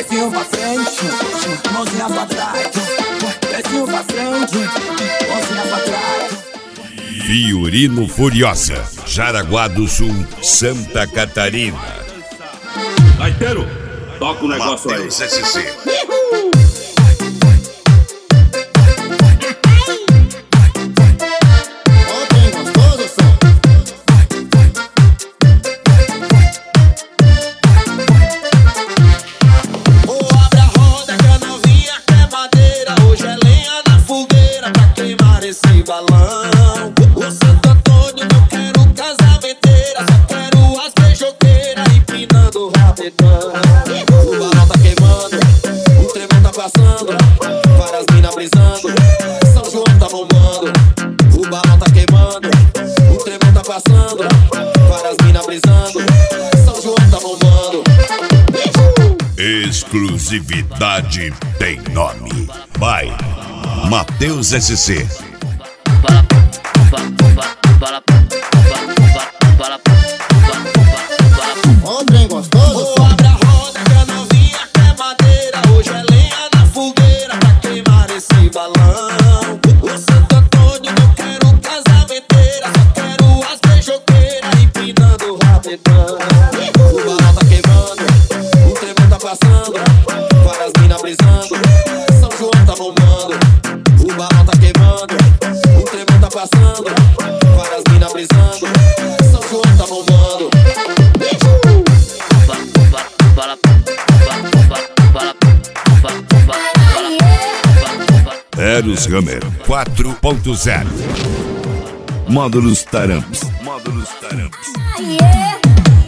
Pezinho pra frente, mãozinha pra trás. Pezinho pra frente, mãozinha pra trás. Fiorino Furiosa, Jaraguá do Sul, Santa Catarina. Gaiteiro, toca o negócio aí. Mateus SC. Esse balão, o Santo Antônio não quero casamenteira, só quero as beijoqueiras empinando rapidão. O balão tá queimando, o tremão tá passando, várias minas brisando, São João tá bombando. O balão tá queimando, o tremão tá passando, várias minas brisando, São João tá bombando. Exclusividade tem nome. Vai, Mateus SC. Trem gostoso, abre a roda que a novinha quer madeira. Hoje é lenha na fogueira pra queimar esse balão. O Santo Antônio não quero casamenteira, só quero as beijoqueiras empinando rapidão. O balão tá queimando, o tremão tá passando, várias minas brisando, São João tá bombando. O balão tá queimando, o tremão tá passando, várias minas brisando, São João tá bombando. Eros Hammer 4.0. Módulos Taramps. Yeah.